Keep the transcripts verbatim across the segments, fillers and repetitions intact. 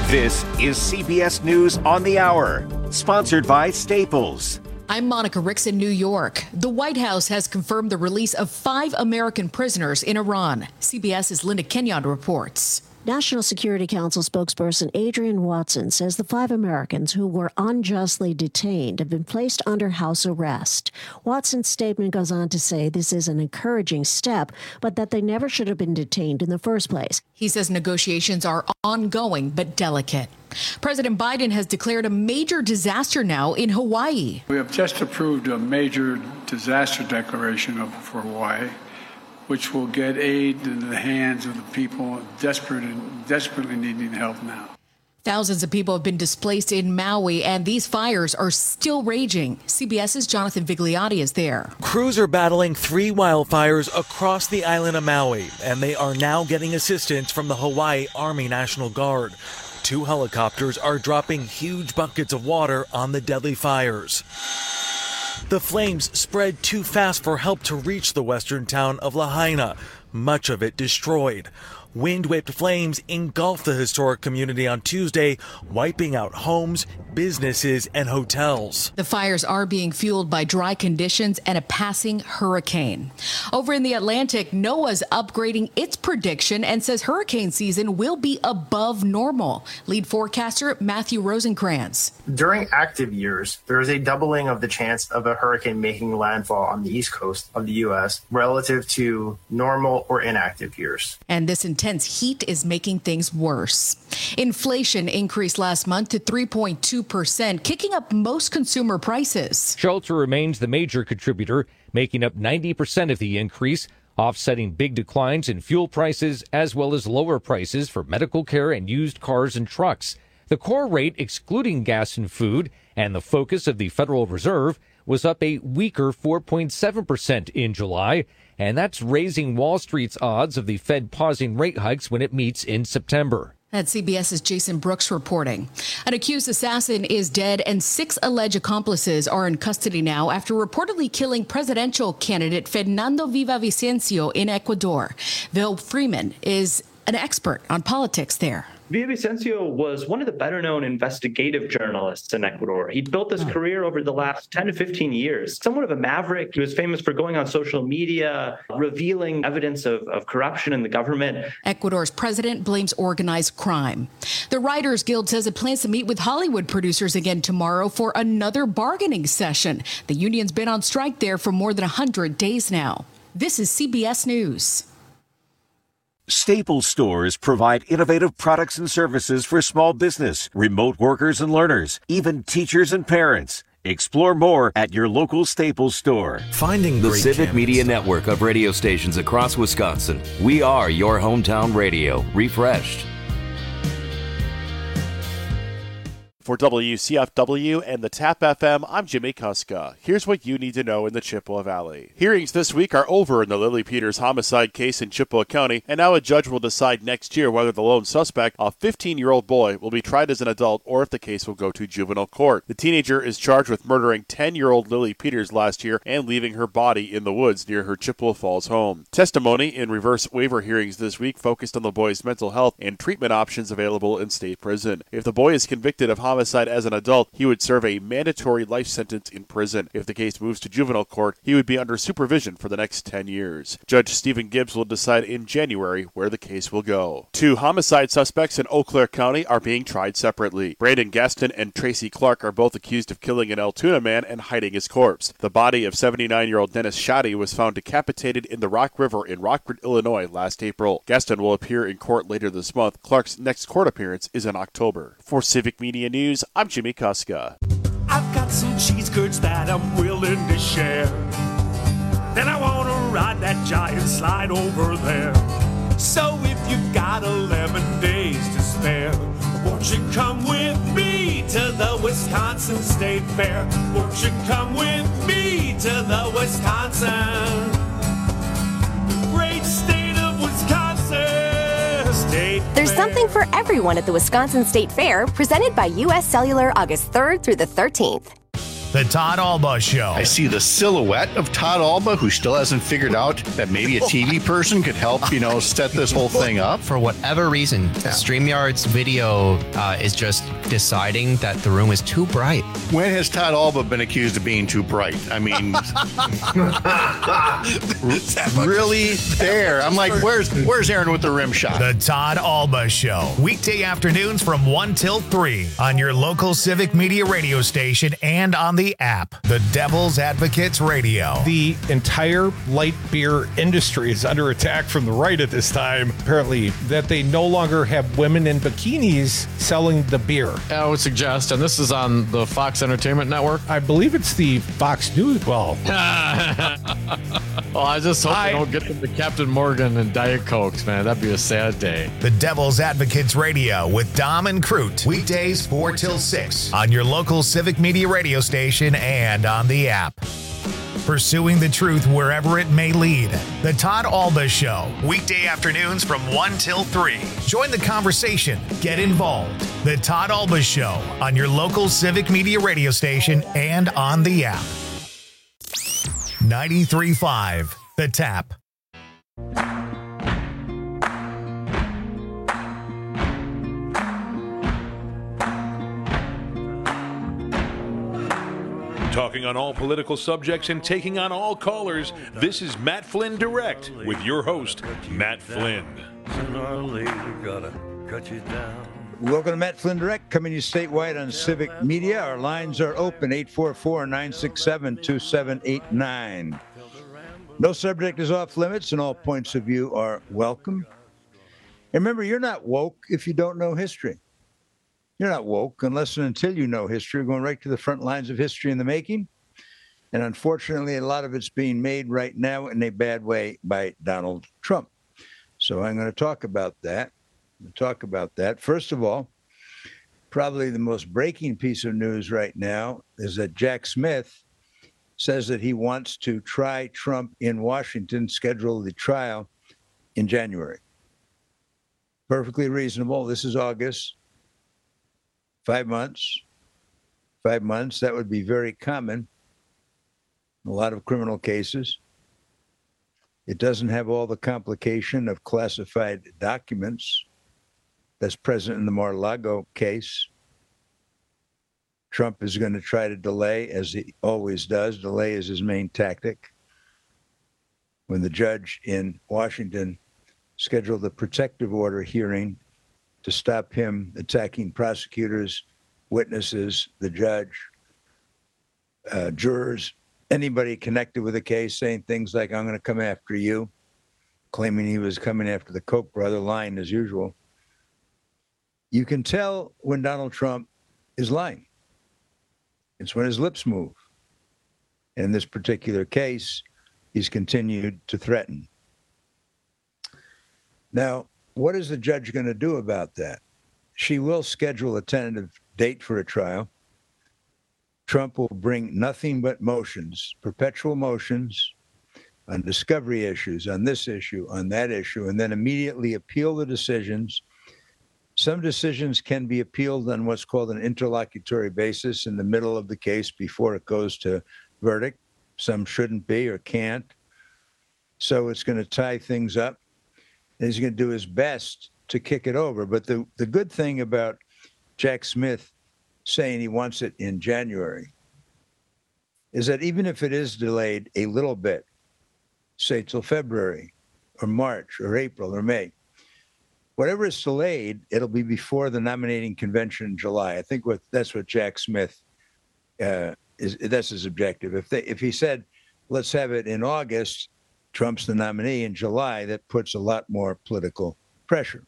This is C B S News on the Hour, sponsored by Staples. I'm Monica Ricks in New York. The White House has confirmed the release of five American prisoners in Iran. CBS's Linda Kenyon reports. National Security Council spokesperson Adrian Watson says the five Americans who were unjustly detained have been placed under house arrest. Watson's statement goes on to say this is an encouraging step, but that they never should have been detained in the first place. He says negotiations are ongoing but delicate. President Biden has declared a major disaster now in Hawaii. We have just approved a major disaster declaration of, for Hawaii, which will get aid in the hands of the people desperate and desperately needing help now. Thousands of people have been displaced in Maui, and these fires are still raging. CBS's Jonathan Vigliotti is there. Crews are battling three wildfires across the island of Maui, and they are now getting assistance from the Hawaii Army National Guard. Two helicopters are dropping huge buckets of water on the deadly fires. The flames spread too fast for help to reach the western town of Lahaina, much of it destroyed. Wind-whipped flames engulfed the historic community on Tuesday, wiping out homes, businesses, and hotels. The fires are being fueled by dry conditions and a passing hurricane. Over in the Atlantic, NOAA's upgrading its prediction and says hurricane season will be above normal. Lead forecaster Matthew Rosenkrantz. During active years, there is a doubling of the chance of a hurricane making landfall on the east coast of the U S relative to normal or inactive years. And this intense heat is making things worse. Inflation increased last month to three point two percent, kicking up most consumer prices. Shelter remains the major contributor, making up ninety percent of the increase, offsetting big declines in fuel prices as well as lower prices for medical care and used cars and trucks. The core rate, excluding gas and food, and the focus of the Federal Reserve, was up a weaker four point seven percent in July, and that's raising Wall Street's odds of the Fed pausing rate hikes when it meets in September. That's CBS's Jason Brooks reporting. An accused assassin is dead and six alleged accomplices are in custody now after reportedly killing presidential candidate Fernando Villavicencio in Ecuador. Bill Freeman is an expert on politics there. Villavicencio was one of the better-known investigative journalists in Ecuador. He'd built his career over the last ten to fifteen years. Somewhat of a maverick. He was famous for going on social media, revealing evidence of, of corruption in the government. Ecuador's president blames organized crime. The Writers Guild says it plans to meet with Hollywood producers again tomorrow for another bargaining session. The union's been on strike there for more than one hundred days now. This is C B S News. Staples stores provide innovative products and services for small business, remote workers and learners, even teachers and parents. Explore more at your local Staples store. Finding the Civic Media Network of radio stations across Wisconsin. We are your hometown radio, refreshed. For W C F W and the TAP F M, I'm Jimmy Kuska. Here's what you need to know in the Chippewa Valley. Hearings this week are over in the Lily Peters homicide case in Chippewa County, and now a judge will decide next year whether the lone suspect, a fifteen-year-old boy, will be tried as an adult or if the case will go to juvenile court. The teenager is charged with murdering ten-year-old Lily Peters last year and leaving her body in the woods near her Chippewa Falls home. Testimony in reverse waiver hearings this week focused on the boy's mental health and treatment options available in state prison. If the boy is convicted of homicide Homicide as an adult, he would serve a mandatory life sentence in prison. If the case moves to juvenile court, he would be under supervision for the next ten years. Judge Stephen Gibbs will decide in January where the case will go. Two homicide suspects in Eau Claire County are being tried separately. Brandon Gaston and Tracy Clark are both accused of killing an Altoona man and hiding his corpse. The body of seventy-nine-year-old Dennis Shoddy was found decapitated in the Rock River in Rockford, Illinois last April. Gaston will appear in court later this month. Clark's next court appearance is in October. For Civic Media News, I'm Jimmy Kuska. I've got some cheese curds that I'm willing to share. Then I want to ride that giant slide over there. So if you've got eleven days to spare, won't you come with me to the Wisconsin State Fair? Won't you come with me to the Wisconsin, the great state of Wisconsin State Fair? There's something for everyone at the Wisconsin State Fair, presented by U S Cellular August third through the thirteenth. The Todd Alba Show. I see the silhouette of Todd Alba, who still hasn't figured out that maybe a T V person could help, you know, set this whole thing up. For whatever reason, yeah. StreamYard's video uh, is just deciding that the room is too bright. When has Todd Alba been accused of being too bright? I mean, really there. I'm like, where's where's Aaron with the rim shot? The Todd Alba Show. Weekday afternoons from one till three on your local Civic Media radio station and on the app. The Devil's Advocates Radio. The entire light beer industry is under attack from the right at this time, apparently, that they no longer have women in bikinis selling the beer. I would suggest, and this is on the Fox Entertainment Network. I believe it's the Fox News. Well, well I just hope I, they don't get them to Captain Morgan and Diet Cokes, man. That'd be a sad day. The Devil's Advocates Radio with Dom and Crute. Weekdays four till six on your local Civic Media radio station and on the app. Pursuing the truth wherever it may lead. The Todd Alba Show. Weekday afternoons from one till three. Join the conversation. Get involved. The Todd Alba Show on your local Civic Media radio station and on the app. ninety-three point five The Tap. Talking on all political subjects and taking on all callers, this is Matt Flynn Direct with your host, Matt Flynn. Welcome to Matt Flynn Direct, coming to you statewide on Civic Media. Our lines are open, eight four four, nine six seven, two seven eight nine. No subject is off limits, and all points of view are welcome. And remember, you're not woke if you don't know history. You're not woke unless and until you know history. We're going right to the front lines of history in the making. And unfortunately, a lot of it's being made right now in a bad way by Donald Trump. So I'm going to talk about that. I'm going to talk about that. First of all, probably the most breaking piece of news right now is that Jack Smith says that he wants to try Trump in Washington, schedule the trial in January. Perfectly reasonable. This is August. Five months, five months, that would be very common in a lot of criminal cases. It doesn't have all the complication of classified documents that's present in the Mar-a-Lago case. Trump is going to try to delay, as he always does. Delay is his main tactic. When the judge in Washington scheduled a protective order hearing to stop him attacking prosecutors, witnesses, the judge, uh, jurors, anybody connected with the case, saying things like, I'm going to come after you, claiming he was coming after the Koch brother, lying as usual. You can tell when Donald Trump is lying. It's when his lips move. In this particular case, he's continued to threaten. Now, what is the judge going to do about that? She will schedule a tentative date for a trial. Trump will bring nothing but motions, perpetual motions on discovery issues, on this issue, on that issue, and then immediately appeal the decisions. Some decisions can be appealed on what's called an interlocutory basis in the middle of the case before it goes to verdict. Some shouldn't be or can't. So it's going to tie things up. And he's going to do his best to kick it over. But the, the good thing about Jack Smith saying he wants it in January is that even if it is delayed a little bit, say till February or March or April or May, whatever is delayed, it'll be before the nominating convention in July. I think what that's what Jack Smith uh, is. That's his objective. If they, if he said, let's have it in August, Trump's the nominee in July, that puts a lot more political pressure.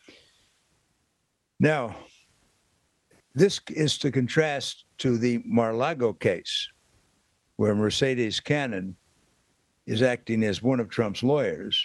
Now, this is to contrast to the Mar-a-Lago case, where Mercedes Cannon is acting as one of Trump's lawyers.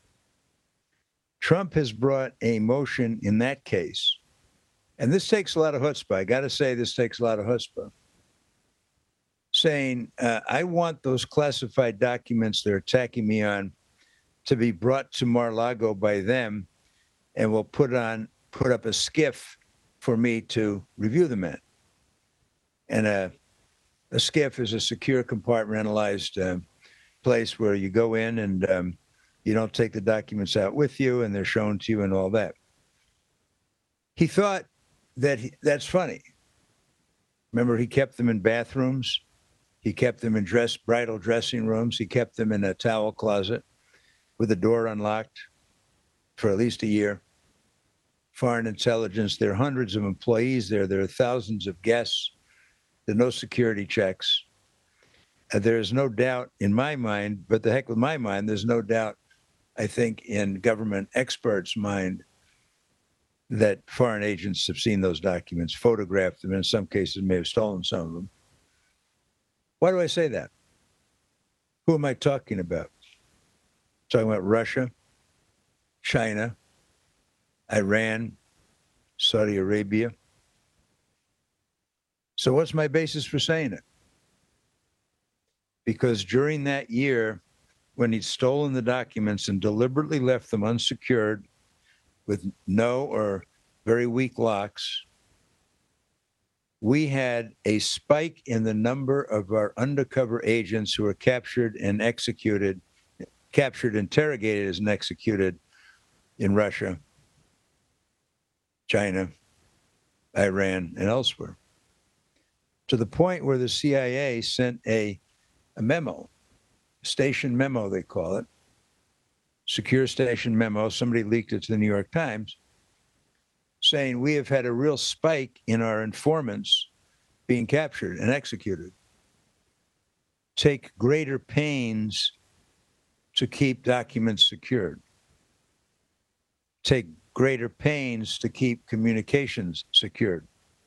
Trump has brought a motion in that case, and this takes a lot of chutzpah. I got to say, this takes a lot of chutzpah. Saying, uh, I want those classified documents they're attacking me on to be brought to Mar-a-Lago by them, and we'll put on put up a skiff for me to review them in. And a, A SCIF is a secure compartmentalized uh, place where you go in and um, you don't take the documents out with you and they're shown to you and all that. He thought that he, that's funny. Remember, he kept them in bathrooms. He kept them in dress, bridal dressing rooms. He kept them in a towel closet with the door unlocked for at least a year. Foreign intelligence, there are hundreds of employees there. There are thousands of guests. There are no security checks. Uh, there is no doubt in my mind, but the heck with my mind, there's no doubt, I think, in government experts' mind that foreign agents have seen those documents, photographed them, and in some cases may have stolen some of them. Why do I say that? Who am I talking about? Talking about Russia, China, Iran, Saudi Arabia. So what's my basis for saying it? Because during that year, when he'd stolen the documents and deliberately left them unsecured with no or very weak locks, we had a spike in the number of our undercover agents who were captured and executed, captured, interrogated, and executed in Russia, China, Iran, and elsewhere, to the point where the C I A sent a, a memo, station memo they call it, secure station memo, somebody leaked it to the New York Times, saying we have had a real spike in our informants being captured and executed. Take greater pains to keep documents secured. Take greater pains to keep communications secured.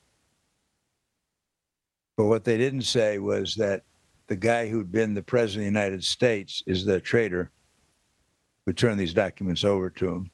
But what they didn't say was that the guy who'd been the president of the United States is the traitor who turned these documents over to him.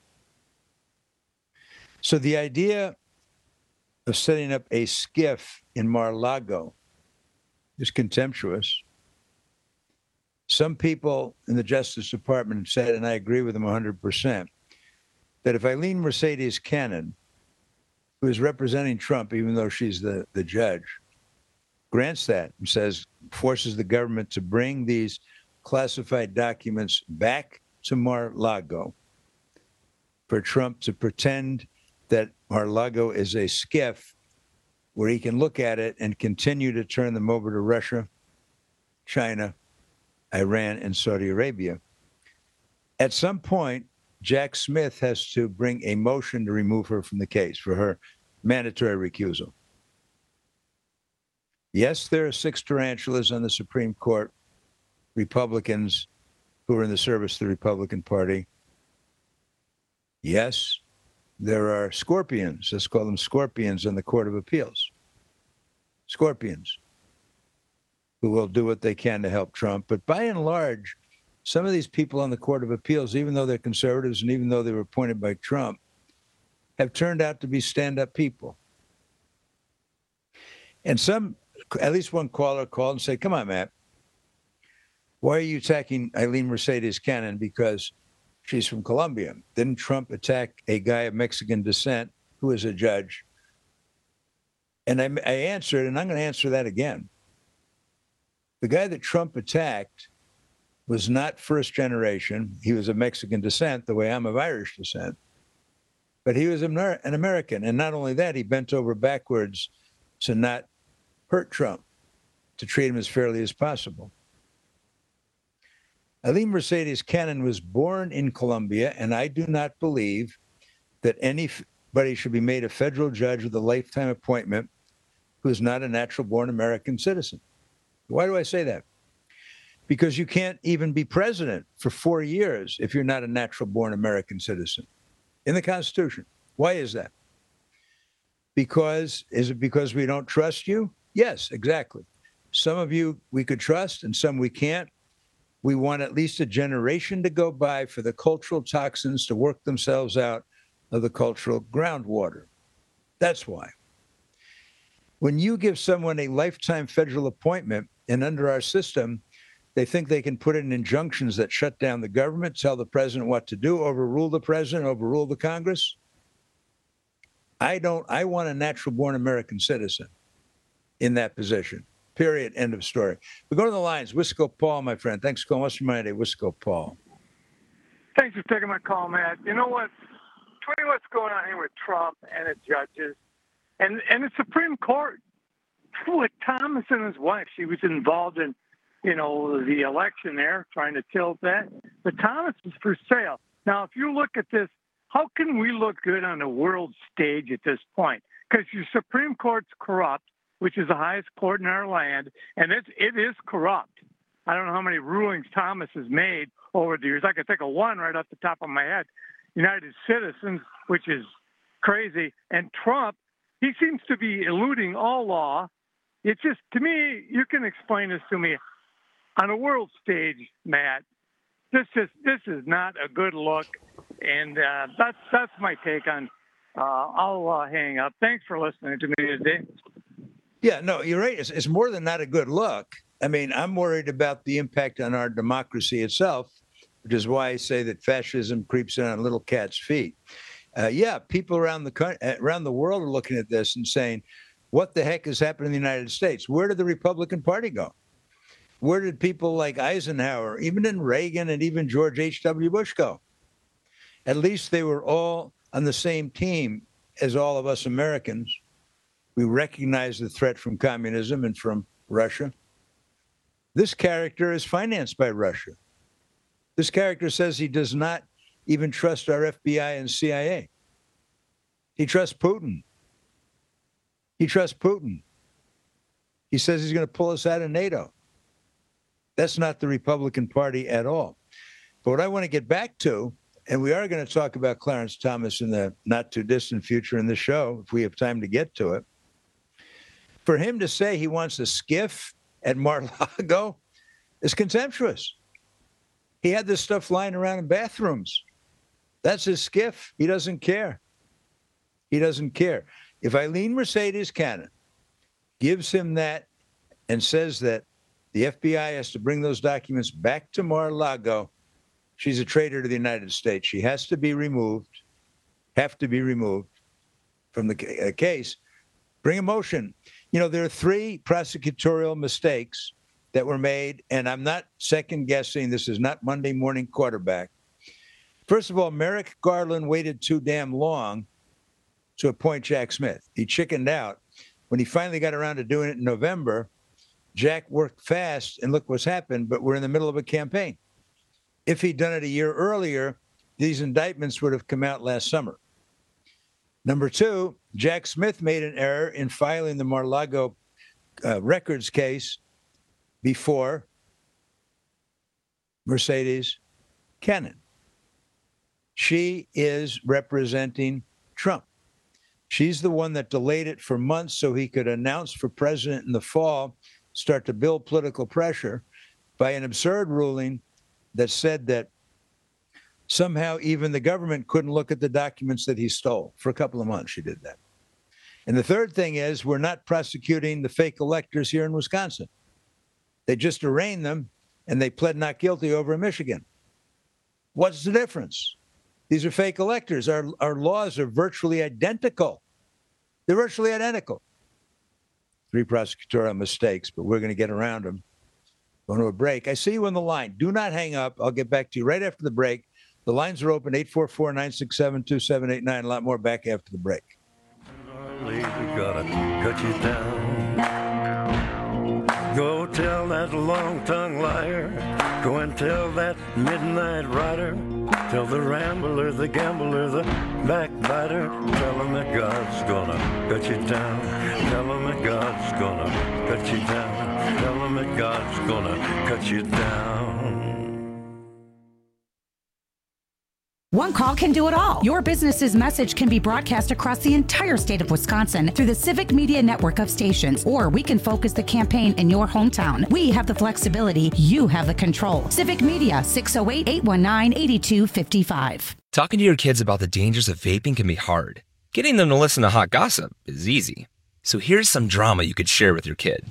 So the idea of setting up a SCIF in Mar-a-Lago is contemptuous. Some people in the Justice Department said, and I agree with them one hundred percent, that if Eileen Mercedes Cannon, who is representing Trump, even though she's the, the judge, grants that and says, forces the government to bring these classified documents back to Mar-a-Lago for Trump to pretend that Mar-a-Lago is a SCIF where he can look at it and continue to turn them over to Russia, China, Iran, and Saudi Arabia. At some point, Jack Smith has to bring a motion to remove her from the case for her mandatory recusal. Yes, there are six tarantulas on the Supreme Court, Republicans who are in the service of the Republican Party. Yes, there are scorpions, let's call them scorpions, on the Court of Appeals. Scorpions who will do what they can to help Trump. But by and large, some of these people on the Court of Appeals, even though they're conservatives and even though they were appointed by Trump, have turned out to be stand-up people. And some, at least one caller called and said, come on, Matt, why are you attacking Eileen Mercedes Cannon because she's from Colombia? Didn't Trump attack a guy of Mexican descent who is a judge? And I, I answered, and I'm going to answer that again. The guy that Trump attacked was not first generation. He was of Mexican descent, the way I'm of Irish descent. But he was an American. And not only that, he bent over backwards to not hurt Trump, to treat him as fairly as possible. Eileen Mercedes Cannon was born in Colombia, and I do not believe that anybody should be made a federal judge with a lifetime appointment who is not a natural-born American citizen. Why do I say that? Because you can't even be president for four years if you're not a natural-born American citizen in the Constitution. Why is that? Because, is it because we don't trust you? Yes, exactly. Some of you we could trust and some we can't. We want at least a generation to go by for the cultural toxins to work themselves out of the cultural groundwater. That's why. When you give someone a lifetime federal appointment, and under our system, they think they can put in injunctions that shut down the government, tell the president what to do, overrule the president, overrule the Congress. I don't, I want a natural-born American citizen in that position. Period. End of story. We go to the lines. Wisco Paul, my friend. Thanks for calling. What's your mind today? Wisco Paul. Thanks for taking my call, Matt. You know what? Tell me what's going on here with Trump and the judges and, and the Supreme Court. With Thomas and his wife, she was involved in, you know, the election there, trying to tilt that. But Thomas is for sale. Now, if you look at this, how can we look good on the world stage at this point? Because your Supreme Court's corrupt, which is the highest court in our land, and it's, it is corrupt. I don't know how many rulings Thomas has made over the years. I could think of one right off the top of my head. United Citizens, which is crazy. And Trump, he seems to be eluding all law. It's just, to me, you can explain this to me. On a world stage, Matt, this just this is not a good look. And uh, that's, that's my take on uh, I'll uh, hang up. Thanks for listening to me today. Yeah, no, you're right. It's, it's more than not a good look. I mean, I'm worried about the impact on our democracy itself, which is why I say that fascism creeps in on little cat's feet. Uh, yeah, people around the around the world are looking at this and saying, what the heck has happened in the United States? Where did the Republican Party go? Where did people like Eisenhower, even in Reagan and even George H W Bush go? At least they were all on the same team as all of us Americans. We recognize the threat from communism and from Russia. This character is financed by Russia. This character says he does not even trust our F B I and C I A. He trusts Putin. He trusts Putin. He says he's going to pull us out of NATO. That's not the Republican Party at all. But what I want to get back to, and we are going to talk about Clarence Thomas in the not too distant future in the show, if we have time to get to it. For him to say he wants a skiff at Mar-a-Lago is contemptuous. He had this stuff lying around in bathrooms. That's his skiff. He doesn't care. He doesn't care. If Eileen Mercedes Cannon gives him that and says that the F B I has to bring those documents back to Mar-a-Lago, she's a traitor to the United States. She has to be removed, have to be removed from the case. Bring a motion. You know, there are three prosecutorial mistakes that were made, and I'm not second guessing. This is not Monday morning quarterback. First of all, Merrick Garland waited too damn long to appoint Jack Smith. He chickened out. When he finally got around to doing it in November, Jack worked fast, and look what's happened, but we're in the middle of a campaign. If he'd done it a year earlier, these indictments would have come out last summer. Number two, Jack Smith made an error in filing the Mar-a-Lago uh, records case before Mercedes Cannon. She is representing Trump. She's the one that delayed it for months so he could announce for president in the fall, start to build political pressure by an absurd ruling that said that somehow even the government couldn't look at the documents that he stole. For a couple of months, she did that. And the third thing is we're not prosecuting the fake electors here in Wisconsin. They just arraigned them, and they pled not guilty over in Michigan. What's the difference? These are fake electors. Our, our laws are virtually identical. They're virtually identical. Three prosecutorial mistakes, but we're going to get around them. Going to a break. I see you on the line. Do not hang up. I'll get back to you right after the break. The lines are open, eight four four, nine six seven, two seven eight nine. A lot more back after the break. We gotta cut you down. Go tell that long-tongued liar. Go and tell that midnight rider. Tell the rambler, the gambler, the backbiter. Tell him that God's gonna cut you down. Tell him that God's gonna cut you down. Tell him that God's gonna cut you down. One call can do it all. Your business's message can be broadcast across the entire state of Wisconsin through the Civic Media network of stations, or we can focus the campaign in your hometown. We have the flexibility. You have the control. Civic Media, six oh eight, eight one nine, eight two five five. Talking to your kids about the dangers of vaping can be hard. Getting them to listen to hot gossip is easy. So here's some drama you could share with your kid.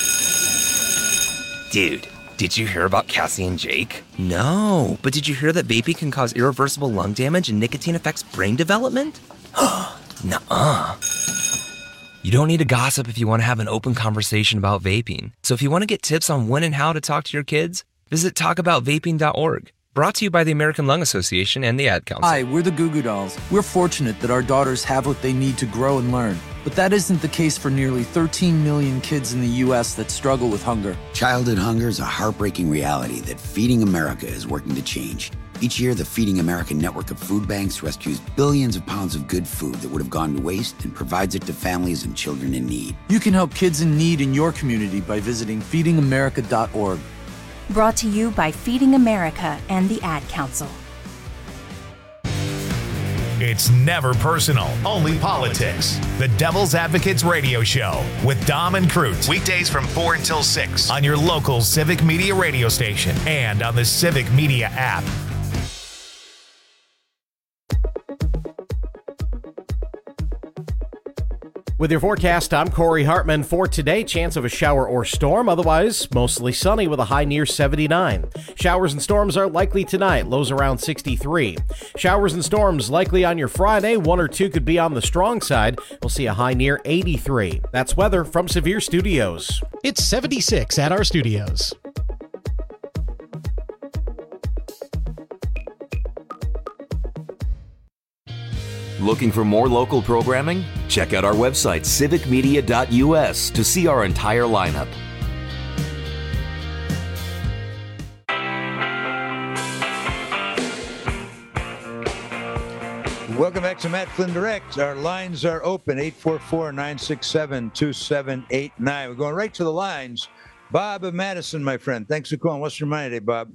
Dude, did you hear about Cassie and Jake? No, but did you hear that vaping can cause irreversible lung damage and nicotine affects brain development? Nuh-uh. You don't need to gossip if you want to have an open conversation about vaping. So if you want to get tips on when and how to talk to your kids, visit talk about vaping dot org. Brought to you by the American Lung Association and the Ad Council. Hi, we're the Goo Goo Dolls. We're fortunate that our daughters have what they need to grow and learn. But that isn't the case for nearly thirteen million kids in the U S that struggle with hunger. Childhood hunger is a heartbreaking reality that Feeding America is working to change. Each year, the Feeding America network of food banks rescues billions of pounds of good food that would have gone to waste and provides it to families and children in need. You can help kids in need in your community by visiting feeding america dot org. Brought to you by Feeding America and the Ad Council. It's never personal, only politics. The Devil's Advocates Radio Show with Dom and Crute. Weekdays from four until six on your local Civic Media radio station and on the Civic Media app. With your forecast, I'm Corey Hartman. For today, chance of a shower or storm. Otherwise, mostly sunny with a high near seventy-nine. Showers and storms are likely tonight, lows around sixty-three. Showers and storms likely on your Friday. One or two could be on the strong side. We'll see a high near eighty-three. That's weather from Severe Studios. It's seventy-six at our studios. Looking for more local programming? Check out our website, civic media dot u s, to see our entire lineup. Welcome back to Matt Flynn Direct. Our lines are open, eight four four, nine six seven, two seven eight nine. We're going right to the lines. Bob of Madison, my friend. Thanks for calling. What's your mind today, Bob?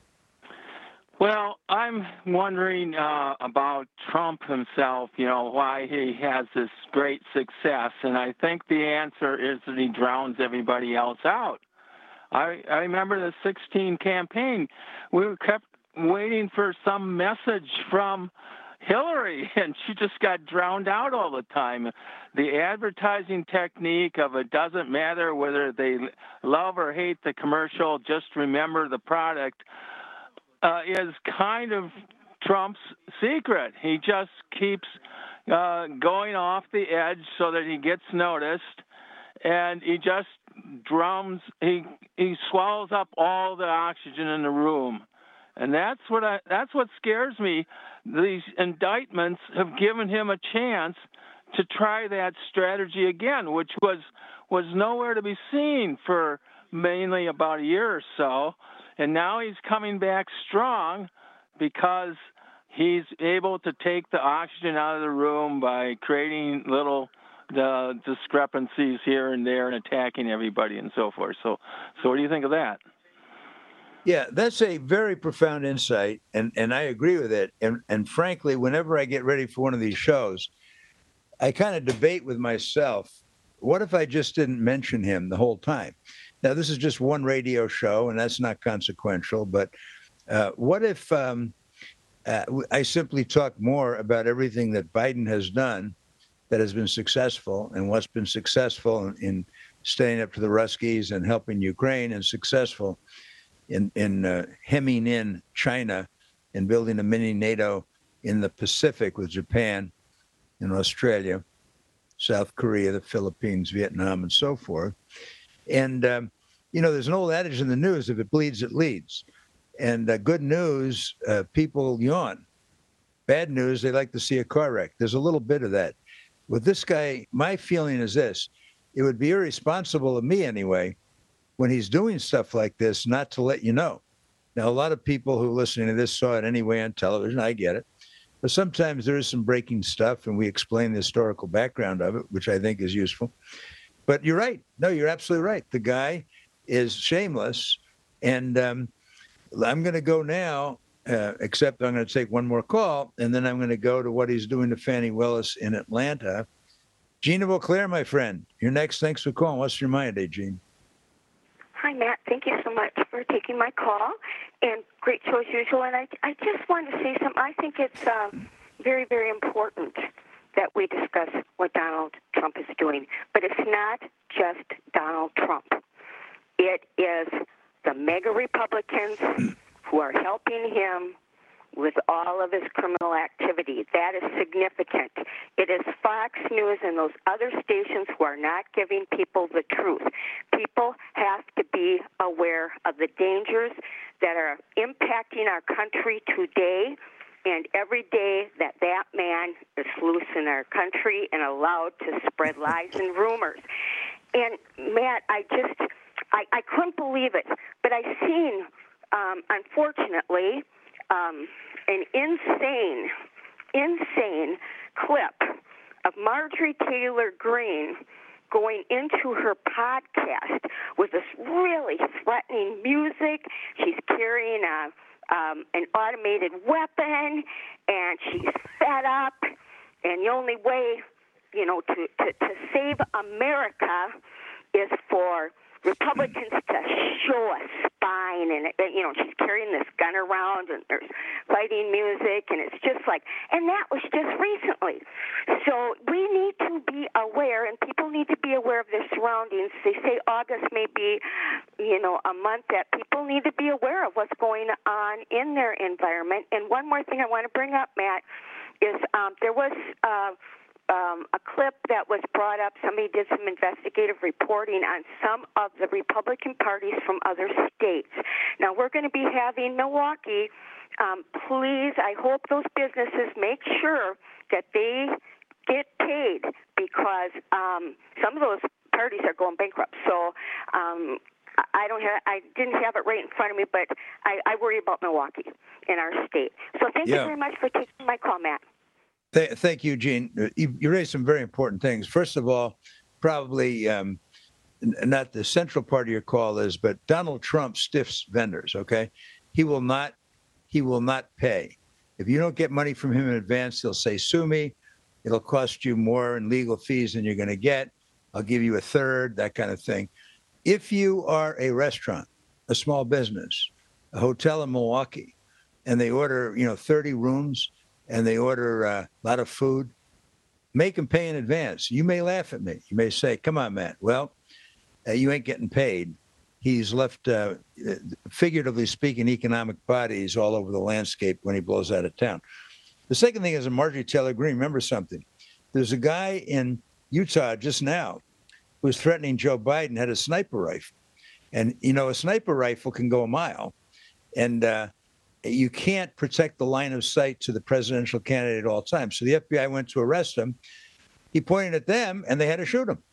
Well, I'm wondering uh, about Trump himself, you know, why he has this great success. And I think the answer is that he drowns everybody else out. I, I remember the sixteen campaign. We kept waiting for some message from Hillary, and she just got drowned out all the time. The advertising technique of it doesn't matter whether they love or hate the commercial, just remember the product. Uh, is kind of Trump's secret. He just keeps uh, going off the edge so that he gets noticed, and he just drums. He he swallows up all the oxygen in the room, and that's what I. That's what scares me. These indictments have given him a chance to try that strategy again, which was was nowhere to be seen for mainly about a year or so. And now he's coming back strong because he's able to take the oxygen out of the room by creating little uh, discrepancies here and there and attacking everybody and so forth. So, so what do you think of that? Yeah, that's a very profound insight, and, and I agree with it. And, and frankly, whenever I get ready for one of these shows, I kind of debate with myself, what if I just didn't mention him the whole time? Now, this is just one radio show, and that's not consequential. But uh, what if um, uh, I simply talk more about everything that Biden has done that has been successful and what's been successful in, in staying up to the Ruskies and helping Ukraine, and successful in, in uh, hemming in China and building a mini NATO in the Pacific with Japan and Australia, South Korea, the Philippines, Vietnam, and so forth. And, um, you know, there's an old adage in the news, if it bleeds, it leads. And uh, good news, uh, people yawn. Bad news, they like to see a car wreck. There's a little bit of that. With this guy, my feeling is this. It would be irresponsible of me anyway, when he's doing stuff like this, not to let you know. Now, a lot of people who are listening to this saw it anyway on television. I get it. But sometimes there is some breaking stuff, and we explain the historical background of it, which I think is useful. But you're right. No, you're absolutely right. The guy is shameless. And um, I'm going to go now, uh, except I'm going to take one more call, and then I'm going to go to what he's doing to Fannie Willis in Atlanta. Gene of Eau Claire, my friend. You're next. Thanks for calling. What's your mind today, Gene? Hi, Matt. Thank you so much for taking my call. And great show as usual. And I, I just wanted to say something. I think it's um, very, very important that we discuss what Donald Trump is doing. But it's not just Donald Trump. It is the mega Republicans who are helping him with all of his criminal activity. That is significant. It is Fox News and those other stations who are not giving people the truth. People have to be aware of the dangers that are impacting our country today and every day that that man is loose in our country and allowed to spread lies and rumors. And, Matt, I just, I, I couldn't believe it. But I've seen, um, unfortunately, Um, an insane, insane clip of Marjorie Taylor Greene going into her podcast with this really threatening music. She's carrying a, um, an automated weapon, and she's fed up. And the only way, you know, to, to, to save America is for Republicans to show a spine, and, you know, she's carrying this gun around, and there's fighting music, and it's just like, and that was just recently. So we need to be aware, and people need to be aware of their surroundings. They say August may be, you know, a month that people need to be aware of what's going on in their environment. And one more thing I want to bring up, Matt, is um, there was uh, Um, a clip that was brought up. Somebody did some investigative reporting on some of the Republican parties from other states. Now, we're going to be having Milwaukee. Um, please, I hope those businesses make sure that they get paid, because um, some of those parties are going bankrupt. So um, I don't have, I didn't have it right in front of me, but I, I worry about Milwaukee in our state. So thank yeah. you very much for taking my call, Matt. Th- thank you, Gene. You, you raised some very important things. First of all, probably um, n- not the central part of your call is, but Donald Trump stiffs vendors. Okay, he will not. He will not pay. If you don't get money from him in advance, he'll say, "Sue me. It'll cost you more in legal fees than you're going to get. I'll give you a third." That kind of thing. If you are a restaurant, a small business, a hotel in Milwaukee, and they order, you know, thirty rooms, and they order uh, a lot of food, make them pay in advance. You may laugh at me. You may say, come on, Matt. Well, uh, you ain't getting paid. He's left, uh, figuratively speaking, economic bodies all over the landscape when he blows out of town. The second thing is, Marjorie Taylor Greene, remember something. There's a guy in Utah just now who was threatening Joe Biden, had a sniper rifle. And, you know, a sniper rifle can go a mile. And, uh, you can't protect the line of sight to the presidential candidate at all times. So the F B I went to arrest him. He pointed at them, and they had to shoot him.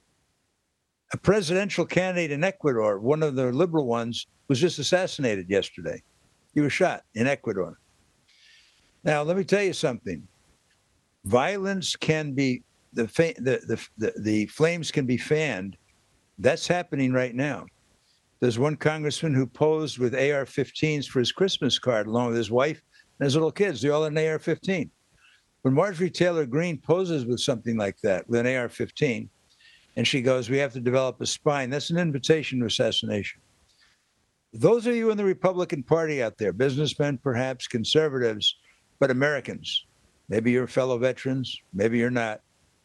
A presidential candidate in Ecuador, one of the liberal ones, was just assassinated yesterday. He was shot in Ecuador. Now, let me tell you something. Violence can be, the the the the, the flames can be fanned. That's happening right now. There's one congressman who posed with A R fifteens for his Christmas card, along with his wife and his little kids. They all had an A R fifteen. When Marjorie Taylor Greene poses with something like that, with an A R fifteen, and she goes, we have to develop a spine, that's an invitation to assassination. Those of you in the Republican Party out there, businessmen, perhaps conservatives, but Americans, maybe you're fellow veterans, maybe you're not,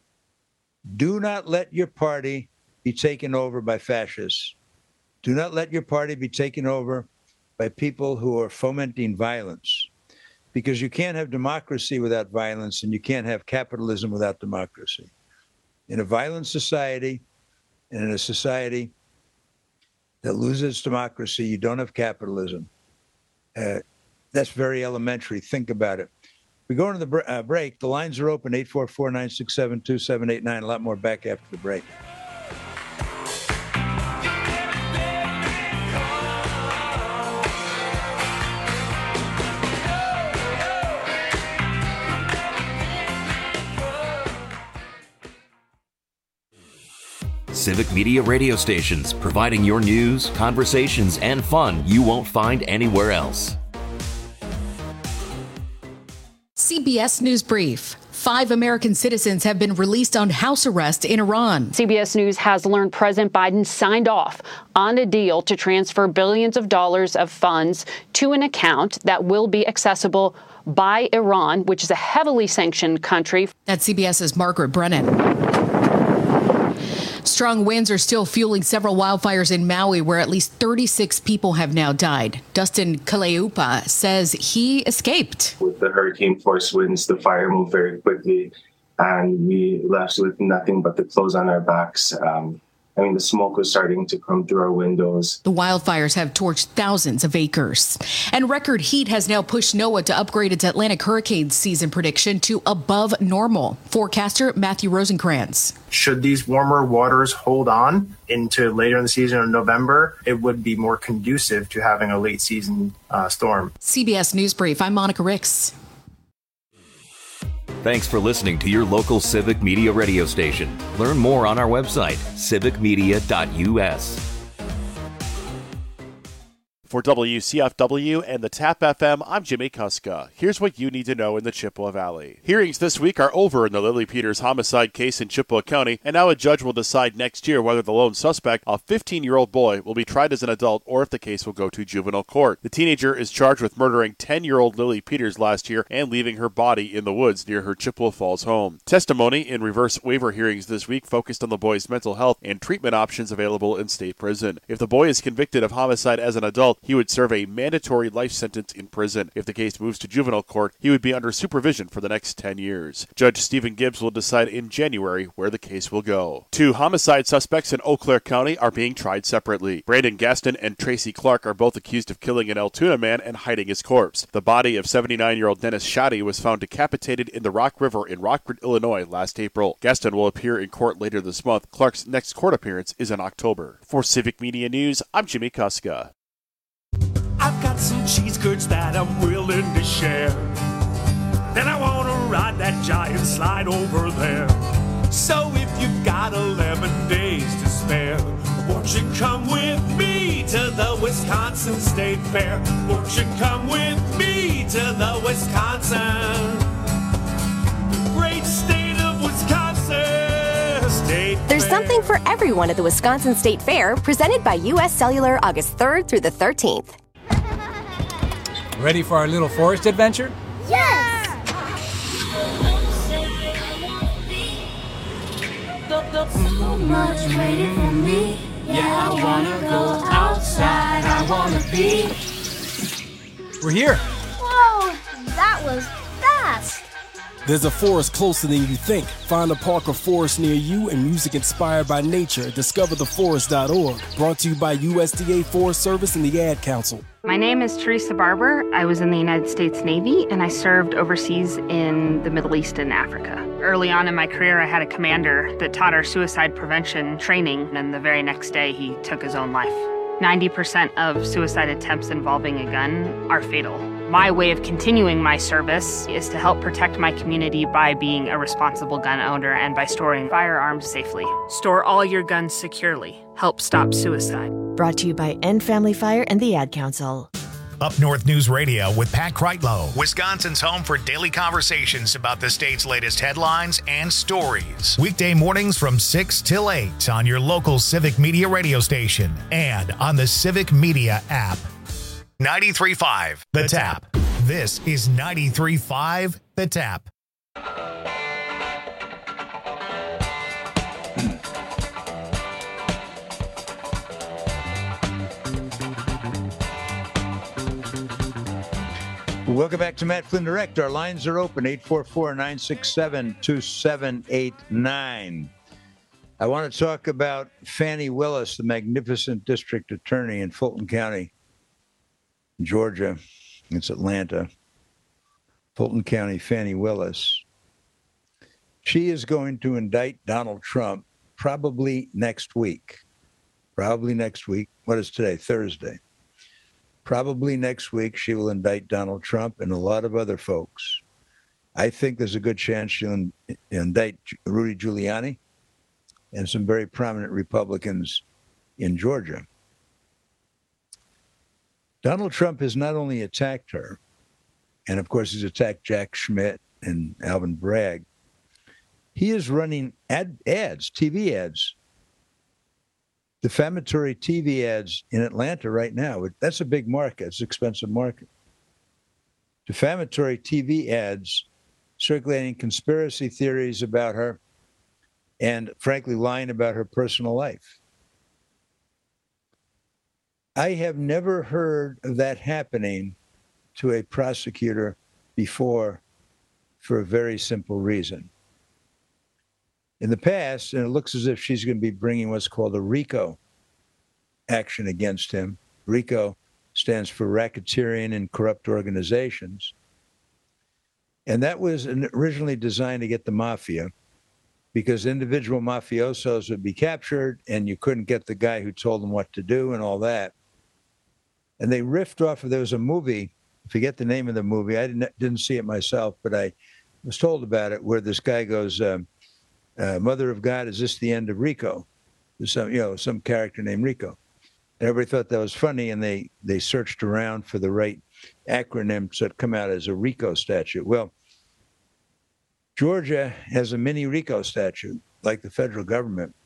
do not let your party be taken over by fascists. Do not let your party be taken over by people who are fomenting violence, because you can't have democracy without violence, and you can't have capitalism without democracy. In a violent society, and in a society that loses democracy, you don't have capitalism. Uh, that's very elementary. Think about it. We go into the br- uh, break. The lines are open, eight four four, nine six seven, two seven eight nine. A lot more back after the break. Civic Media radio stations, providing your news, conversations, and fun you won't find anywhere else. C B S News Brief. Five American citizens have been released on house arrest in Iran. C B S News has learned President Biden signed off on a deal to transfer billions of dollars of funds to an account that will be accessible by Iran, which is a heavily sanctioned country. That's CBS's Margaret Brennan. Strong winds are still fueling several wildfires in Maui, where at least thirty-six people have now died. Dustin Kaleupa says he escaped. With the hurricane force winds, the fire moved very quickly, and we left with nothing but the clothes on our backs. Um, I mean, the smoke was starting to come through our windows. The wildfires have torched thousands of acres. And record heat has now pushed NOAA to upgrade its Atlantic hurricane season prediction to above normal. Forecaster Matthew Rosenkrantz. Should these warmer waters hold on into later in the season in November, it would be more conducive to having a late season uh, storm. C B S News Brief, I'm Monica Ricks. Thanks for listening to your local Civic Media radio station. Learn more on our website, civic media dot u s. For W C F W and the TAP F M, I'm Jimmy Kuska. Here's what you need to know in the Chippewa Valley. Hearings this week are over in the Lily Peters homicide case in Chippewa County, and now a judge will decide next year whether the lone suspect, a fifteen-year-old boy, will be tried as an adult or if the case will go to juvenile court. The teenager is charged with murdering ten-year-old Lily Peters last year and leaving her body in the woods near her Chippewa Falls home. Testimony in reverse waiver hearings this week focused on the boy's mental health and treatment options available in state prison. If the boy is convicted of homicide as an adult, he would serve a mandatory life sentence in prison. If the case moves to juvenile court, he would be under supervision for the next ten years. Judge Stephen Gibbs will decide in January where the case will go. Two homicide suspects in Eau Claire County are being tried separately. Brandon Gaston and Tracy Clark are both accused of killing an Altoona man and hiding his corpse. The body of seventy-nine-year-old Dennis Shoddy was found decapitated in the Rock River in Rockford, Illinois last April. Gaston will appear in court later this month. Clark's next court appearance is in October. For Civic Media News, I'm Jimmy Kuska. I've got some cheese curds that I'm willing to share. Then I want to ride that giant slide over there. So if you've got eleven days to spare, won't you come with me to the Wisconsin State Fair? Won't you come with me to the Wisconsin, the great state of Wisconsin State There's Fair. something for everyone at the Wisconsin State Fair, presented by U S Cellular August third through the thirteenth. Ready for our little forest adventure? Yes! So much waiting for me. Yeah, I wanna go outside. I wanna be. We're here. Whoa, that was fast. There's a forest closer than you think. Find a park or forest near you and music inspired by nature. discover the forest dot org. Brought to you by U S D A Forest Service and the Ad Council. My name is Teresa Barber. I was in the United States Navy, and I served overseas in the Middle East and Africa. Early on in my career, I had a commander that taught our suicide prevention training, and the very next day, he took his own life. ninety percent of suicide attempts involving a gun are fatal. My way of continuing my service is to help protect my community by being a responsible gun owner and by storing firearms safely. Store all your guns securely. Help stop suicide. Brought to you by End Family Fire and the Ad Council. Up North News Radio with Pat Kreitlow, Wisconsin's home for daily conversations about the state's latest headlines and stories. Weekday mornings from six till eight on your local Civic Media radio station and on the Civic Media app. ninety-three point five The Tap. This is ninety-three point five The Tap. Welcome back to Matt Flynn Direct. Our lines are open, eight four four, nine six seven, two seven eight nine. I want to talk about Fani Willis, the magnificent district attorney in Fulton County, Georgia. It's Atlanta. Fulton County, Fani Willis. She is going to indict Donald Trump probably next week. Probably next week. What is today? Thursday. Probably next week, she will indict Donald Trump and a lot of other folks. I think there's a good chance she'll in, indict Rudy Giuliani and some very prominent Republicans in Georgia. Donald Trump has not only attacked her, and of course he's attacked Jack Schmidt and Alvin Bragg, he is running ad, ads, T V ads, defamatory T V ads in Atlanta right now. That's a big market. It's an expensive market. Defamatory T V ads circulating conspiracy theories about her, and frankly lying about her personal life. I have never heard of that happening to a prosecutor before for a very simple reason. In the past, and it looks as if she's going to be bringing what's called a RICO action against him. RICO stands for Racketeering and Corrupt Organizations. And that was originally designed to get the mafia, because individual mafiosos would be captured and you couldn't get the guy who told them what to do and all that. And they riffed off of, there was a movie, I forget the name of the movie, I didn't, didn't see it myself, but I was told about it, where this guy goes, um, uh, Mother of God, is this the end of RICO? There's some, you know, some character named RICO. And everybody thought that was funny, and they, they searched around for the right acronym so it come out as a RICO statute. Well, Georgia has a mini RICO statute, like the federal government,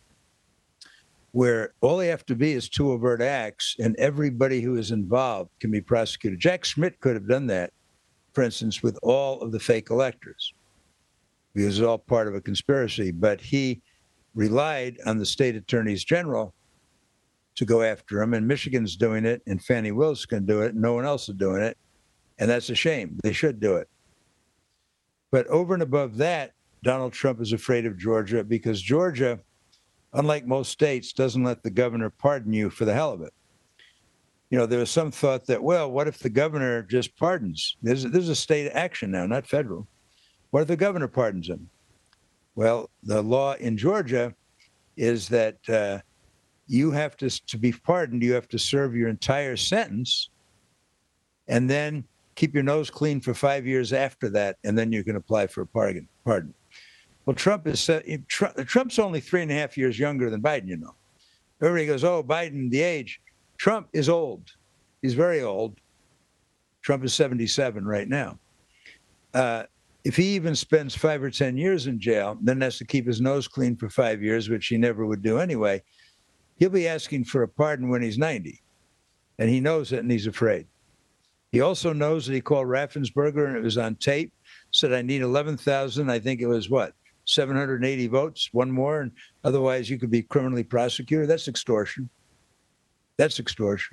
where all they have to be is two overt acts, and everybody who is involved can be prosecuted. Jack Schmidt could have done that, for instance, with all of the fake electors, because it's all part of a conspiracy. But he relied on the state attorneys general to go after him, and Michigan's doing it, and Fannie Willis can do it, and no one else is doing it, and that's a shame. They should do it. But over and above that, Donald Trump is afraid of Georgia, because Georgia, unlike most states, doesn't let the governor pardon you for the hell of it. You know, there was some thought that, well, what if the governor just pardons? There's, there's a state action now, not federal. What if the governor pardons him? Well, the law in Georgia is that uh, you have to, to be pardoned, you have to serve your entire sentence and then keep your nose clean for five years after that, and then you can apply for a pardon. Pardon. Well, Trump is Trump, Trump's only three and a half years younger than Biden, you know. Everybody goes, oh, Biden, the age. Trump is old. He's very old. Trump is seventy-seven right now. Uh, if he even spends five or ten years in jail, then has to keep his nose clean for five years, which he never would do anyway, he'll be asking for a pardon when he's ninety. And he knows it, and he's afraid. He also knows that he called Raffensperger, and it was on tape, said, I need eleven thousand, I think it was what, seven hundred eighty votes, one more, and otherwise you could be criminally prosecuted. That's extortion. That's extortion.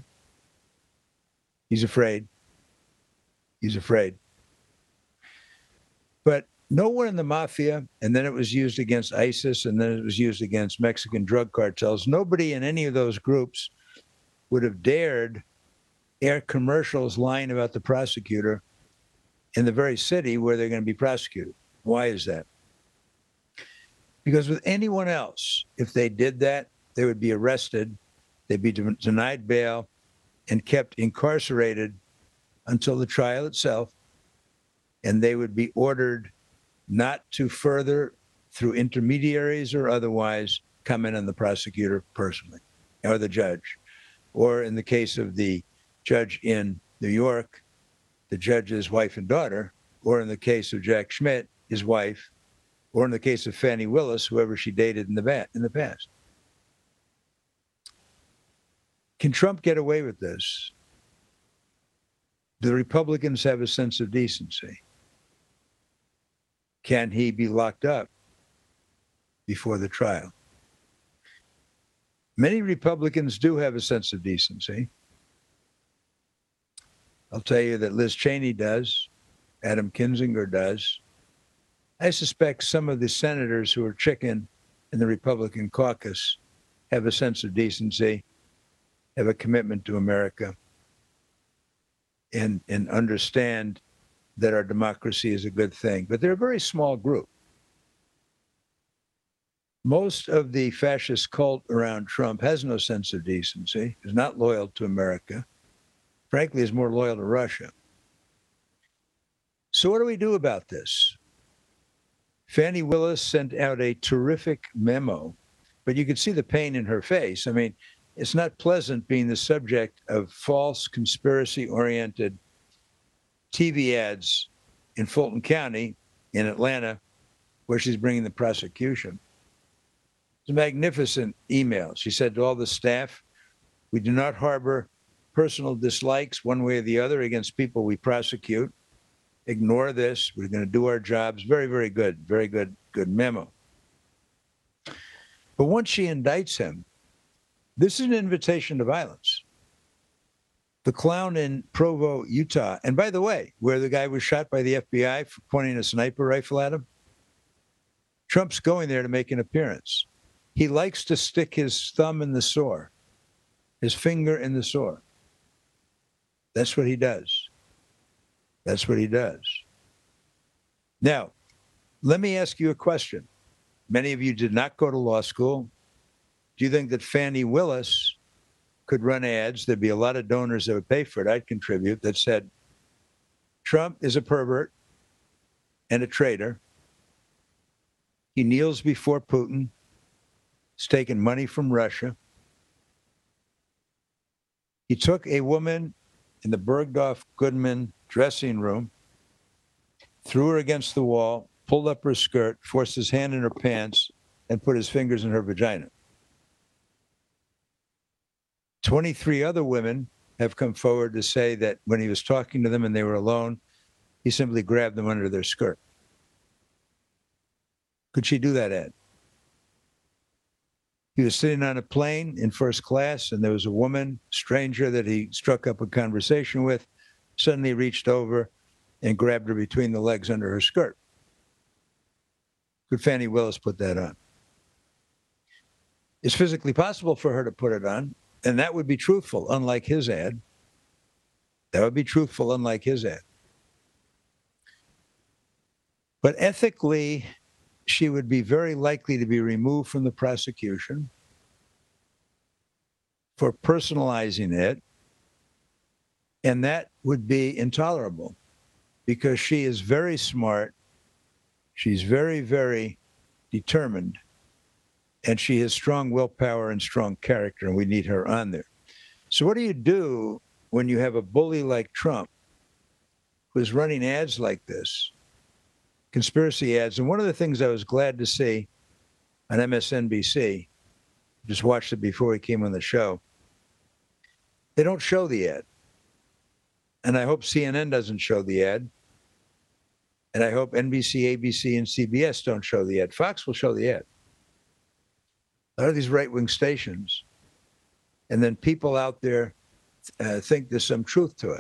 He's afraid. He's afraid. But no one in the mafia, and then it was used against ISIS, and then it was used against Mexican drug cartels. Nobody in any of those groups would have dared air commercials lying about the prosecutor in the very city where they're going to be prosecuted. Why is that? Because with anyone else, if they did that, they would be arrested, they'd be de- denied bail, and kept incarcerated until the trial itself, and they would be ordered not to further, through intermediaries or otherwise, comment on the prosecutor personally, or the judge. Or in the case of the judge in New York, the judge's wife and daughter, or in the case of Jack Schmidt, his wife, or in the case of Fannie Willis, whoever she dated in the bat, in the past. Can Trump get away with this? Do the Republicans have a sense of decency? Can he be locked up before the trial? Many Republicans do have a sense of decency. I'll tell you that Liz Cheney does, Adam Kinzinger does. I suspect some of the senators who are chicken in the Republican caucus have a sense of decency, have a commitment to America, and, and understand that our democracy is a good thing. But they're a very small group. Most of the fascist cult around Trump has no sense of decency, is not loyal to America, frankly, is more loyal to Russia. So what do we do about this? Fannie Willis sent out a terrific memo, but you could see the pain in her face. I mean, it's not pleasant being the subject of false, conspiracy-oriented T V ads in Fulton County, in Atlanta, where she's bringing the prosecution. It's a magnificent email. She said to all the staff, we do not harbor personal dislikes one way or the other against people we prosecute. Ignore this. We're going to do our jobs. Very, very good. Very good, good memo. But once she indicts him, this is an invitation to violence. The clown in Provo, Utah, and by the way, where the guy was shot by the F B I for pointing a sniper rifle at him, Trump's going there to make an appearance. He likes to stick his thumb in the sore, his finger in the sore. That's what he does. That's what he does. Now, let me ask you a question. Many of you did not go to law school. Do you think that Fannie Willis could run ads? There'd be a lot of donors that would pay for it. I'd contribute, that said, Trump is a pervert and a traitor. He kneels before Putin. He's taken money from Russia. He took a woman in the Bergdorf Goodman dressing room, threw her against the wall, pulled up her skirt, forced his hand in her pants, and put his fingers in her vagina. twenty-three other women have come forward to say that when he was talking to them and they were alone, he simply grabbed them under their skirt. Could she do that, Ed? He was sitting on a plane in first class, and there was a woman, stranger, that he struck up a conversation with, suddenly reached over and grabbed her between the legs under her skirt. Could Fannie Willis put that on? It's physically possible for her to put it on, and that would be truthful, unlike his ad. That would be truthful, unlike his ad. But ethically, she would be very likely to be removed from the prosecution for personalizing it, and that would be intolerable because she is very smart, she's very, very determined, and she has strong willpower and strong character, and we need her on there. So what do you do when you have a bully like Trump who's running ads like this, conspiracy ads? And one of the things I was glad to see on M S N B C, just watched it before he came on the show, they don't show the ad. And I hope C N N doesn't show the ad. And I hope N B C, A B C, and C B S don't show the ad. Fox will show the ad. A lot of these right-wing stations, and then people out there uh, think there's some truth to it.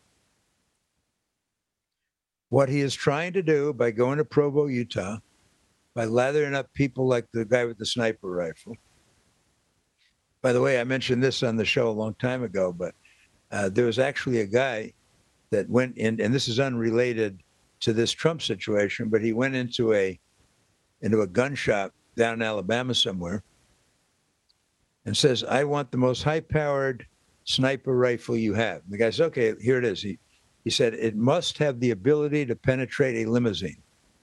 What he is trying to do by going to Provo, Utah, by lathering up people like the guy with the sniper rifle. By the way, I mentioned this on the show a long time ago, but uh, there was actually a guy that went in, and this is unrelated to this Trump situation, but he went into a into a gun shop down in Alabama somewhere and says, I want the most high-powered sniper rifle you have. And the guy says, okay, here it is. He, he said, it must have the ability to penetrate a limousine.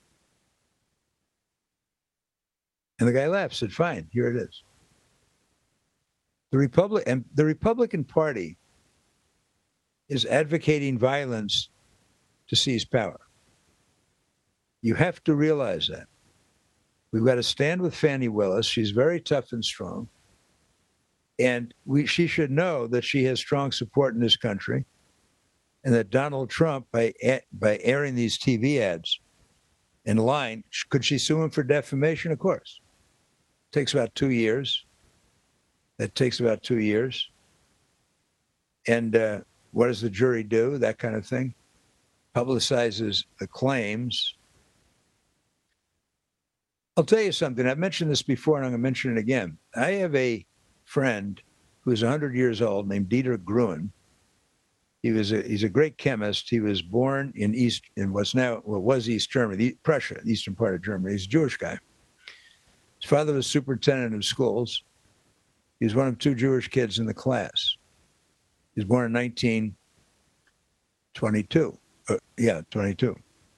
And the guy laughed, said, fine, here it is. The Republic and the Republican Party is advocating violence to seize power. You have to realize that. We've got to stand with Fannie Willis. She's very tough and strong. And we, she should know that she has strong support in this country, and that Donald Trump, by by airing these T V ads and lying, could she sue him for defamation? Of course. It takes about two years. That takes about two years. And uh, what does the jury do? That kind of thing. Publicizes the claims. I'll tell you something. I've mentioned this before, and I'm going to mention it again. I have a friend who's one hundred years old named Dieter Gruen. He was a, he's a great chemist. He was born in East, in what's now, what was East Germany, Prussia, the eastern part of Germany. He's a Jewish guy. His father was superintendent of schools. He was one of two Jewish kids in the class. He was born in nineteen twenty-two. Uh, yeah, twenty-two.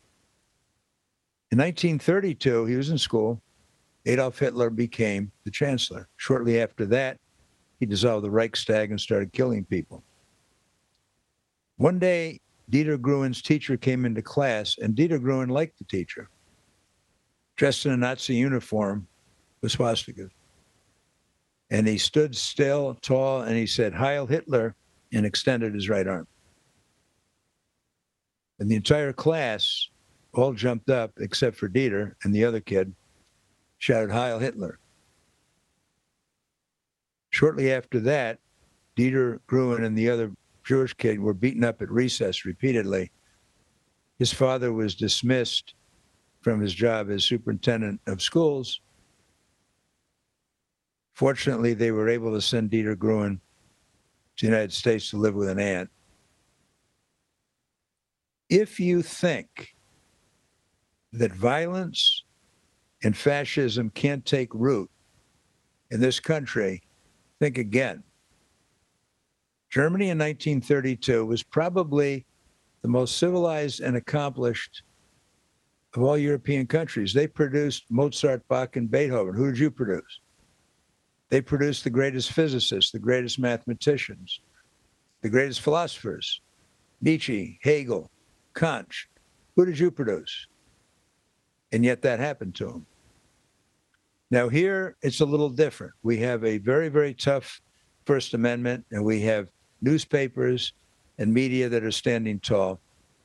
In nineteen thirty-two, he was in school. Adolf Hitler became the chancellor. Shortly after that, he dissolved the Reichstag and started killing people. One day, Dieter Gruen's teacher came into class, and Dieter Gruen liked the teacher. Dressed in a Nazi uniform with swastikas. And he stood still, tall, and he said, Heil Hitler, and extended his right arm. And the entire class all jumped up, except for Dieter and the other kid, shouted, Heil Hitler. Shortly after that, Dieter Gruen and the other Jewish kid were beaten up at recess repeatedly. His father was dismissed from his job as superintendent of schools. Fortunately, they were able to send Dieter Gruen to the United States to live with an aunt. If you think that violence and fascism can't take root in this country, think again. Germany in nineteen thirty-two was probably the most civilized and accomplished of all European countries. They produced Mozart, Bach, and Beethoven. Who did you produce? They produced the greatest physicists, the greatest mathematicians, the greatest philosophers, Nietzsche, Hegel, Kant. Who did you produce? And yet that happened to them. Now here, it's a little different. We have a very, very tough First Amendment, and we have newspapers and media that are standing tall.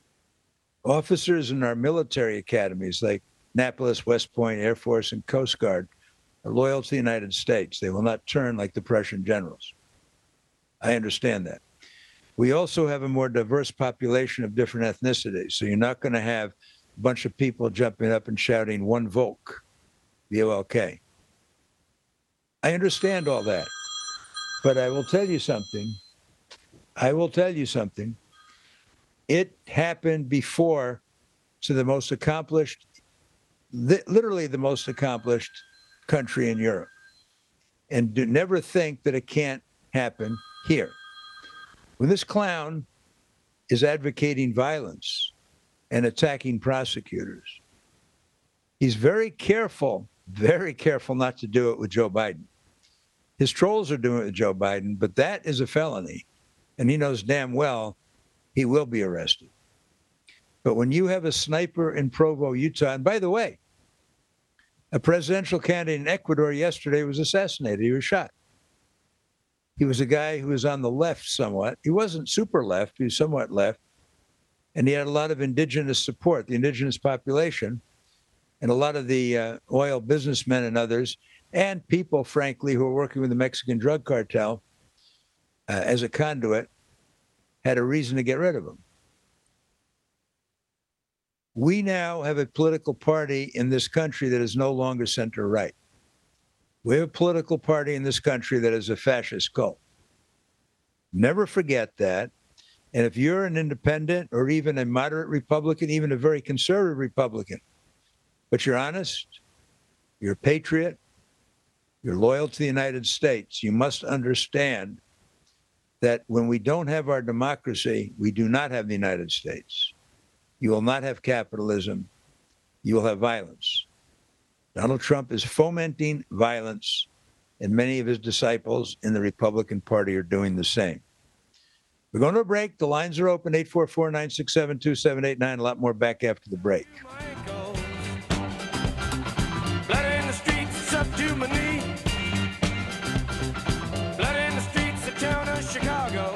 Officers in our military academies like Annapolis, West Point, Air Force, and Coast Guard are loyal to the United States. They will not turn like the Prussian generals. I understand that. We also have a more diverse population of different ethnicities, so you're not going to have a bunch of people jumping up and shouting one Volk, V O L K. I understand all that, but I will tell you something. I will tell you something. It happened before to the most accomplished, literally the most accomplished country in Europe. And do never think that it can't happen here. When this clown is advocating violence and attacking prosecutors, he's very careful, very careful not to do it with Joe Biden. His trolls are doing it with Joe Biden, but that is a felony. And he knows damn well he will be arrested. But when you have a sniper in Provo, Utah, and by the way, a presidential candidate in Ecuador yesterday was assassinated. He was shot. He was a guy who was on the left somewhat. He wasn't super left. He was somewhat left. And he had a lot of indigenous support, the indigenous population, and a lot of the uh, oil businessmen and others, and people, frankly, who are working with the Mexican drug cartel uh, as a conduit, had a reason to get rid of him. We now have a political party in this country that is no longer center-right. We have a political party in this country that is a fascist cult. Never forget that. And if you're an independent or even a moderate Republican, even a very conservative Republican, but you're honest, you're a patriot, you're loyal to the United States, you must understand that when we don't have our democracy, we do not have the United States. You will not have capitalism. You will have violence. Donald Trump is fomenting violence, and many of his disciples in the Republican Party are doing the same. We're going to a break. The lines are open, eight four four, nine six seven, two seven eight nine. A lot more back after the break. Blood in the streets, it's up to my knee. Blood in the streets, the town of Chicago.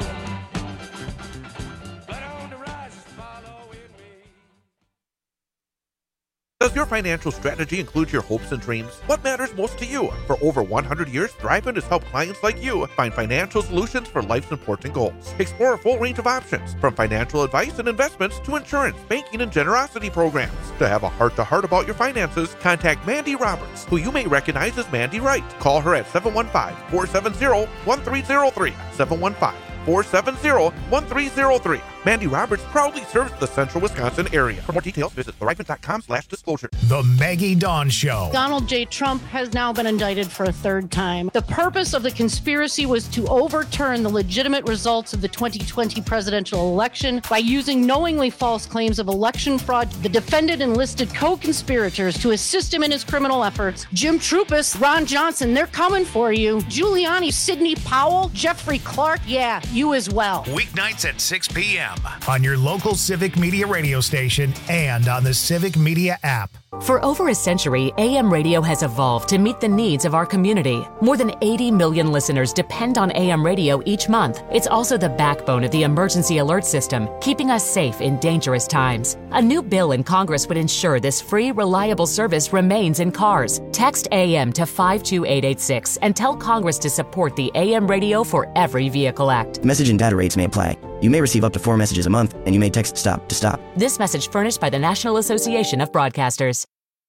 Does your financial strategy include your hopes and dreams? What matters most to you? For over one hundred years, Thrivent has helped clients like you find financial solutions for life's important goals. Explore a full range of options, from financial advice and investments to insurance, banking, and generosity programs. To have a heart-to-heart about your finances, contact Mandy Roberts, who you may recognize as Mandy Wright. Call her at seven one five, four seven zero, one three zero three, seven one five, four seven zero, one three zero three. Mandy Roberts proudly serves the central Wisconsin area. For more details, visit thrivent.com slash disclosure. The Maggie Dawn Show. Donald J. Trump has now been indicted for a third time. The purpose of the conspiracy was to overturn the legitimate results of the twenty twenty presidential election by using knowingly false claims of election fraud. The defendant enlisted co-conspirators to assist him in his criminal efforts. Jim Trupis, Ron Johnson, they're coming for you. Giuliani, Sidney Powell, Jeffrey Clark, yeah, you as well. Weeknights at six p.m. m on your local Civic Media radio station and on the Civic Media app. For over a century, A M radio has evolved to meet the needs of our community. More than eighty million listeners depend on A M radio each month. It's also the backbone of the emergency alert system, keeping us safe in dangerous times. A new bill in Congress would ensure this free, reliable service remains in cars. Text A M to five two eight eight six and tell Congress to support the A M Radio for Every Vehicle Act. Message and data rates may apply. You may receive up to four messages a month, and you may text STOP to stop. This message furnished by the National Association of Broadcasters.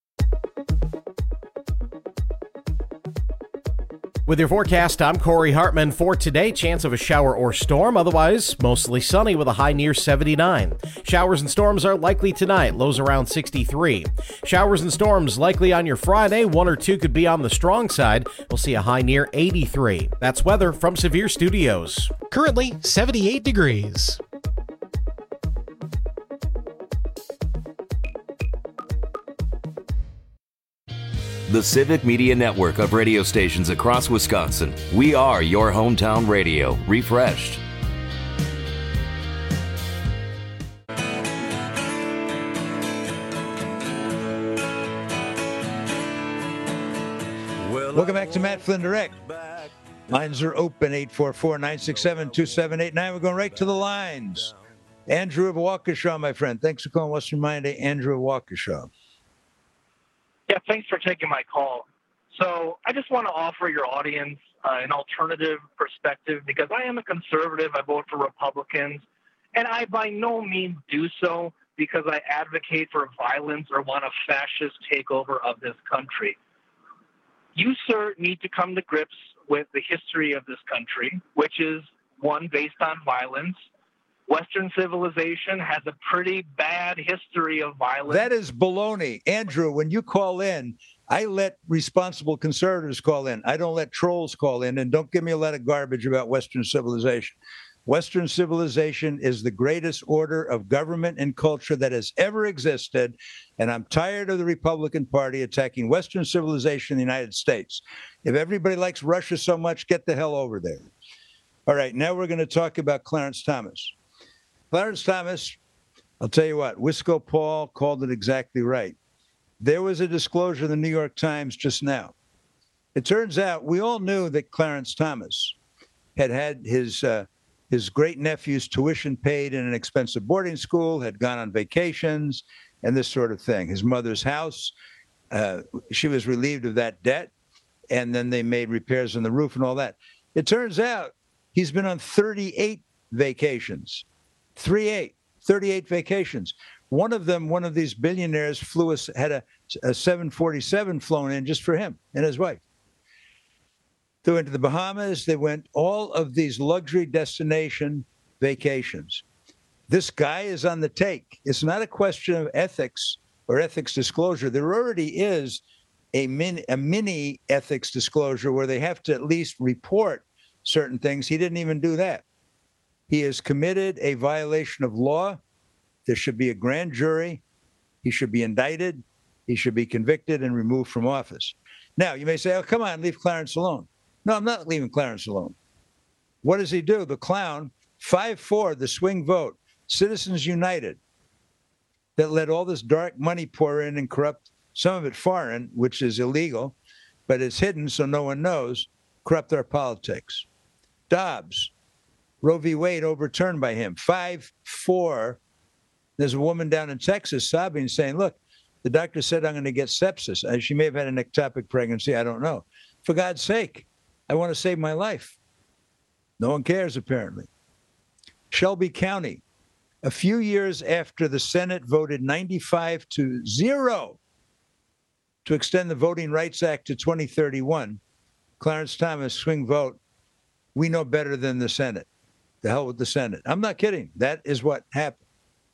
With your forecast, I'm Corey Hartman. For today, chance of a shower or storm. Otherwise, mostly sunny with a high near seventy-nine. Showers and storms are likely tonight, lows around sixty-three. Showers and storms likely on your Friday. One or two could be on the strong side. We'll see a high near eighty-three. That's weather from Severe Studios. Currently, seventy-eight degrees. The Civic Media Network of radio stations across Wisconsin. We are your hometown radio, refreshed. Welcome back to Matt Flynn Direct. Lines are open, eight four four, nine six seven, two seven eight nine. We're going right to the lines. Andrew of Waukesha, my friend. Thanks for calling Western Mind Day. Andrew of Waukesha. Yeah, thanks for taking my call. So I just want to offer your audience uh, an alternative perspective because I am a conservative. I vote for Republicans, and I by no means do so because I advocate for violence or want a fascist takeover of this country. You, sir, need to come to grips with the history of this country, which is one based on violence. Western civilization has a pretty bad history of violence. That is baloney. Andrew, when you call in, I let responsible conservatives call in. I don't let trolls call in, and don't give me a lot of garbage about Western civilization. Western civilization is the greatest order of government and culture that has ever existed, and I'm tired of the Republican Party attacking Western civilization in the United States. If everybody likes Russia so much, get the hell over there. All right, now we're going to talk about Clarence Thomas. Clarence Thomas, I'll tell you what, Wisco Paul called it exactly right. There was a disclosure in the New York Times just now. It turns out we all knew that Clarence Thomas had had his uh, his great-nephew's tuition paid in an expensive boarding school, had gone on vacations, and this sort of thing. His mother's house, uh, she was relieved of that debt, and then they made repairs on the roof and all that. It turns out he's been on thirty-eight vacations. thirty-eight, thirty-eight vacations. One of them, one of these billionaires flew us, had a, a seven forty-seven flown in just for him and his wife. They went to the Bahamas. They went all of these luxury destination vacations. This guy is on the take. It's not a question of ethics or ethics disclosure. There already is a mini, a mini ethics disclosure where they have to at least report certain things. He didn't even do that. He has committed a violation of law. There should be a grand jury. He should be indicted. He should be convicted and removed from office. Now, you may say, oh, come on, leave Clarence alone. No, I'm not leaving Clarence alone. What does he do? The clown, five four, the swing vote, Citizens United, that let all this dark money pour in and corrupt, some of it foreign, which is illegal, but it's hidden so no one knows, corrupt our politics. Dobbs, Roe v. Wade overturned by him, five four. There's a woman down in Texas sobbing, saying, look, the doctor said I'm going to get sepsis. Uh, she may have had an ectopic pregnancy. I don't know. For God's sake, I want to save my life. No one cares, apparently. Shelby County, a few years after the Senate voted ninety-five to zero to extend the Voting Rights Act to twenty thirty-one, Clarence Thomas, swing vote, we know better than the Senate. The hell with the Senate. I'm not kidding. That is what happened.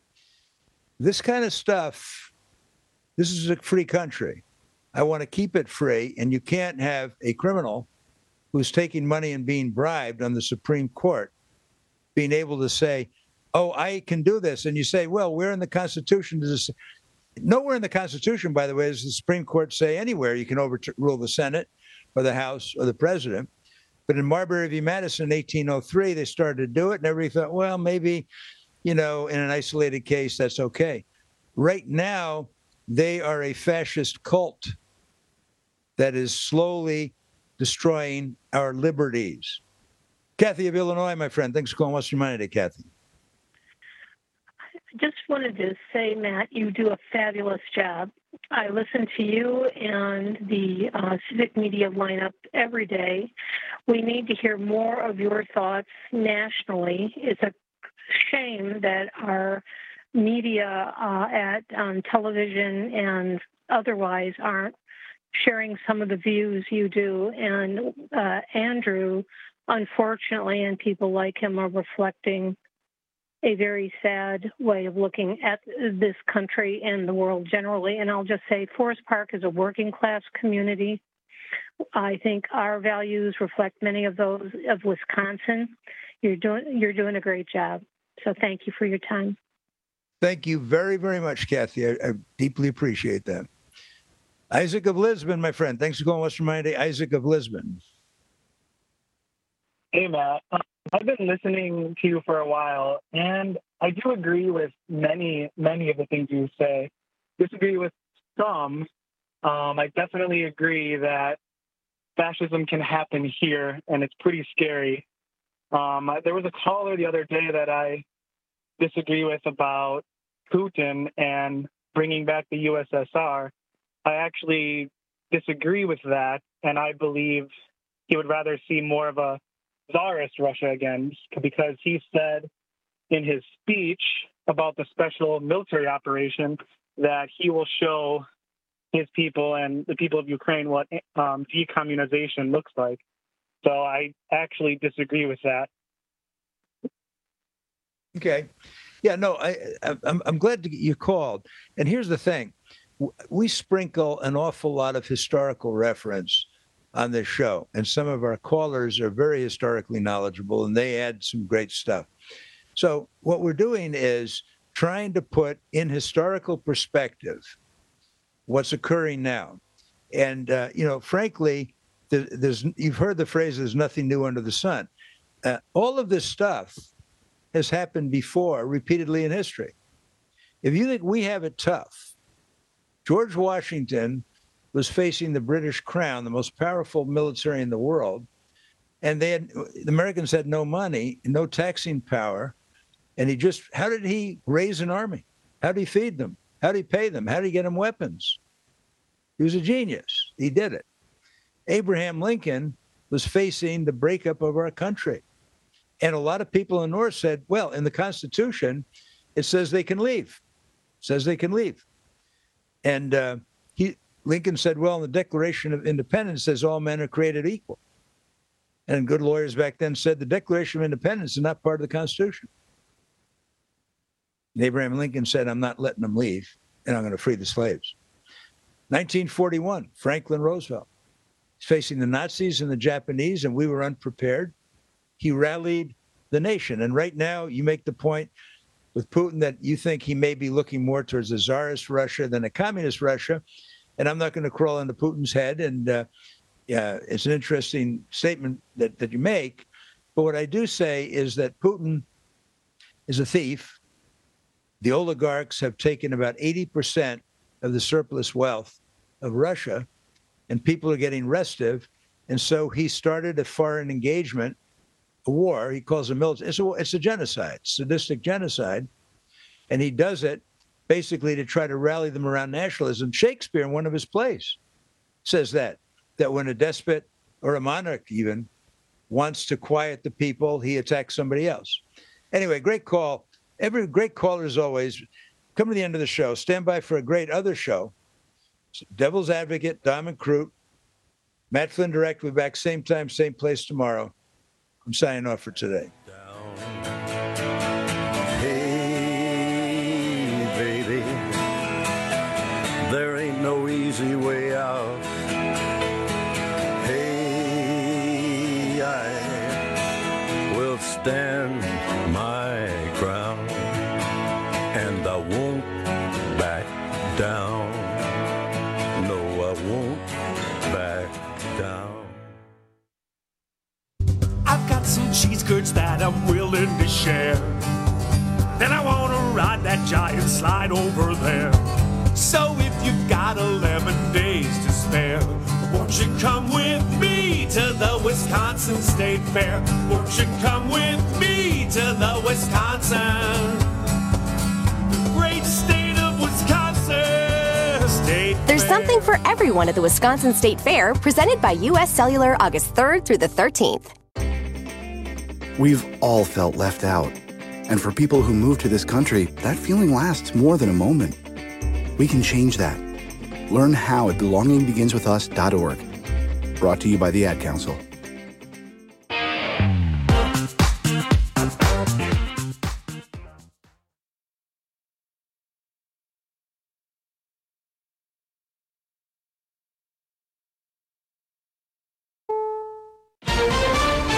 This kind of stuff, this is a free country. I want to keep it free, and you can't have a criminal who's taking money and being bribed on the Supreme Court being able to say, oh, I can do this. And you say, well, where in the Constitution does this? Nowhere in the Constitution, by the way, does the Supreme Court say anywhere you can overrule the Senate or the House or the president. But in Marbury v. Madison in eighteen oh three, they started to do it, and everybody thought, well, maybe you know, in an isolated case, that's okay. Right now, they are a fascist cult that is slowly destroying our liberties. Kathy of Illinois, my friend. Thanks for calling. What's your mind today, Kathy? I just wanted to say, Matt, you do a fabulous job. I listen to you and the uh, Civic Media lineup every day. We need to hear more of your thoughts nationally. It's a shame that our media uh, at on television and otherwise aren't sharing some of the views you do. And uh, Andrew, unfortunately, and people like him are reflecting a very sad way of looking at this country and the world generally. And I'll just say Forest Park is a working class community. I think our values reflect many of those of Wisconsin. You're doing you're doing a great job. So thank you for your time. Thank you very, very much, Kathy. I, I deeply appreciate that. Isaac of Lisbon, my friend. Thanks for calling Western Mind Day. Isaac of Lisbon. Hey, Matt. Um, I've been listening to you for a while, and I do agree with many, many of the things you say. Disagree with some. Um, I definitely agree that fascism can happen here, and it's pretty scary. Um, there was a caller the other day that I disagree with about Putin and bringing back the U S S R. I actually disagree with that, and I believe he would rather see more of a Tsarist Russia again, because he said in his speech about the special military operation that he will show his people and the people of Ukraine what um, decommunization looks like. So I actually disagree with that. Okay. Yeah, no, I, I'm, I'm glad that you called. And here's the thing. We sprinkle an awful lot of historical reference on this show, and some of our callers are very historically knowledgeable, and they add some great stuff. So what we're doing is trying to put in historical perspective what's occurring now. And, uh, you know, frankly, there, there's you've heard the phrase, there's nothing new under the sun. Uh, all of this stuff has happened before, repeatedly in history. If you think we have it tough, George Washington was facing the British Crown, the most powerful military in the world, and they had, the Americans had no money, no taxing power, and he just, how did he raise an army? How did he feed them? How did he pay them? How did he get them weapons? He was a genius. He did it. Abraham Lincoln was facing the breakup of our country. And a lot of people in the North said, well, in the Constitution, it says they can leave. It says they can leave. And uh, he, Lincoln said, well, in the Declaration of Independence, it says all men are created equal. And good lawyers back then said the Declaration of Independence is not part of the Constitution. And Abraham Lincoln said, I'm not letting them leave, and I'm going to free the slaves. nineteen forty-one, Franklin Roosevelt. He's facing the Nazis and the Japanese, and we were unprepared. He rallied the nation. And right now, you make the point with Putin that you think he may be looking more towards a Tsarist Russia than a communist Russia. And I'm not going to crawl into Putin's head. And uh, yeah, it's an interesting statement that, that you make. But what I do say is that Putin is a thief. The oligarchs have taken about eighty percent of the surplus wealth of Russia, and people are getting restive. And so he started a foreign engagement, a war. He calls it military. It's a, it's a genocide, sadistic genocide. And he does it basically to try to rally them around nationalism. Shakespeare, in one of his plays, says that, that when a despot or a monarch even wants to quiet the people, he attacks somebody else. Anyway, great call. Every great caller, as always. Come to the end of the show. Stand by for a great other show. Devil's Advocate, Dom and Crute. Matt Flynn Direct. We'll be back same time, same place tomorrow. I'm signing off for today. Hey, baby, there ain't no easy way out. Hey, I will stand my ground, and I won't back down. No, I won't back down. I've got some cheese curds that I'm willing to share. Then I want to ride that giant slide over there. So if you've got eleven days to spare, won't you come with me to the Wisconsin State Fair? Won't you come with me to the Wisconsin, great state of Wisconsin State There's Fair. something for everyone at the Wisconsin State Fair, presented by U S Cellular August third through the thirteenth. We've all felt left out. And for people who move to this country, that feeling lasts more than a moment. We can change that. Learn how at belonging begins with us dot org. Brought to you by the Ad Council.